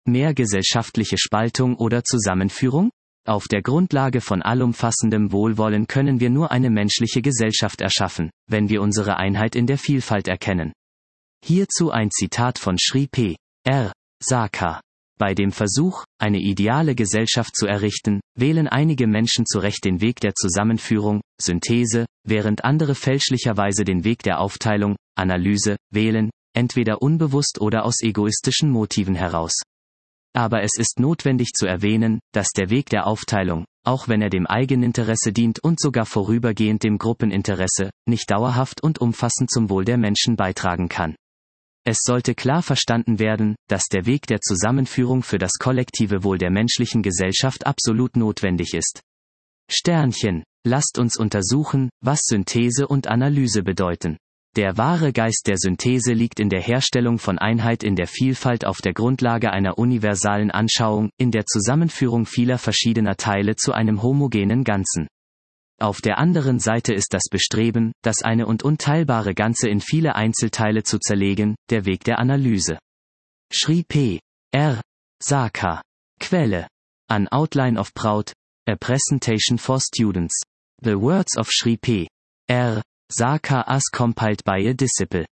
Mehr gesellschaftliche Spaltung oder Zusammenführung? Auf der Grundlage von allumfassendem Wohlwollen können wir nur eine menschliche Gesellschaft erschaffen, wenn wir unsere Einheit in der Vielfalt erkennen. Hierzu ein Zitat von Sri P. R. Saka. Bei dem Versuch, eine ideale Gesellschaft zu errichten, wählen einige Menschen zu Recht den Weg der Zusammenführung, Synthese, während andere fälschlicherweise den Weg der Aufteilung, Analyse, wählen, entweder unbewusst oder aus egoistischen Motiven heraus. Aber es ist notwendig zu erwähnen, dass der Weg der Aufteilung, auch wenn er dem Eigeninteresse dient und sogar vorübergehend dem Gruppeninteresse, nicht dauerhaft und umfassend zum Wohl der Menschen beitragen kann. Es sollte klar verstanden werden, dass der Weg der Zusammenführung für das kollektive Wohl der menschlichen Gesellschaft absolut notwendig ist. Sternchen. Lasst uns untersuchen, was Synthese und Analyse bedeuten. Der wahre Geist der Synthese liegt in der Herstellung von Einheit in der Vielfalt auf der Grundlage einer universalen Anschauung, in der Zusammenführung vieler verschiedener Teile zu einem homogenen Ganzen. Auf der anderen Seite ist das Bestreben, das eine und unteilbare Ganze in viele Einzelteile zu zerlegen, der Weg der Analyse. Sri P. R. Saka. Quelle. An Outline of Proud, a Presentation for Students. The words of Sri P. R. Saka as compiled by a disciple.